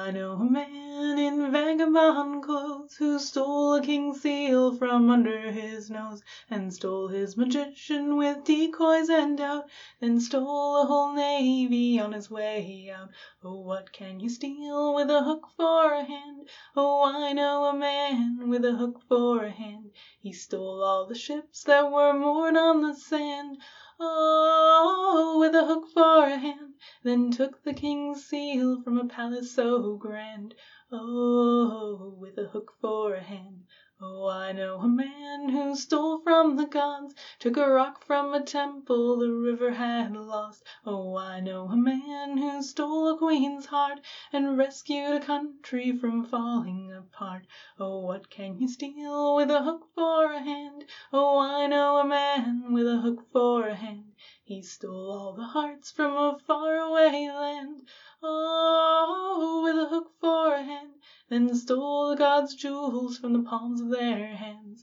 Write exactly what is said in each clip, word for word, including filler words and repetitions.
I know a man in vagabond clothes who stole a king's seal from under his nose, and stole his magician with decoys and doubt, then stole a whole navy on his way out. Oh, what can you steal with a hook for a hand? Oh, I know a man with a hook for a hand. He stole all the ships that were moored on the sand. Oh, with a hook for a hand. Then took the king's seal from a palace so grand. Oh, with a hook for a hand. Oh, I know a man who stole from the gods, took a rock from a temple the river had lost. Oh, I know a man who stole a queen's heart, and rescued a country from falling apart. Oh, what can you steal with a hook for a hand? Oh, I know a man with a hook for a hand. He stole all the hearts from a faraway land. Oh, with a hook for a hand. Then stole the gods' jewels from the palms of their hands.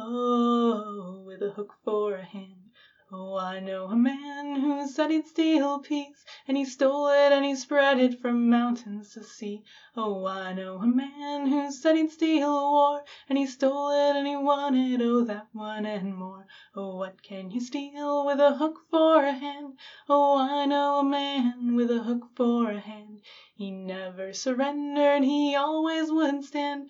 Oh, with a hook for a hand. Oh, I know a man who said he'd steal peace, and he stole it and he spread it from mountains to sea. Oh, I know a man who said he'd steal war, and he stole it and he won it, oh, that one and more. Oh, what can you steal with a hook for a hand? Oh, I know a man with a hook for a hand. He never surrendered, he always would stand.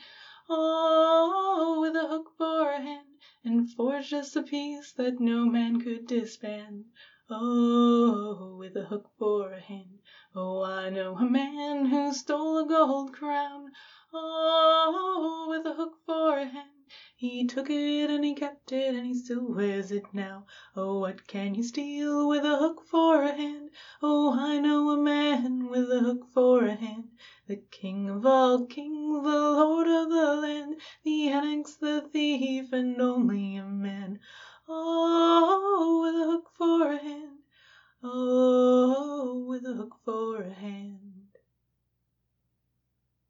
Oh, with a hook for a hand, and forged us a peace that no man could disband. Oh, with a hook for a hand. Oh, I know a man who stole a gold crown. Oh, with a hook for a hand. He took it and he kept it and he still wears it now. Oh, what can you steal with a hook for a hand? Oh, I know a man with a hook for a hand. The king of all kings, the lord of the land, the annex, the thief, and only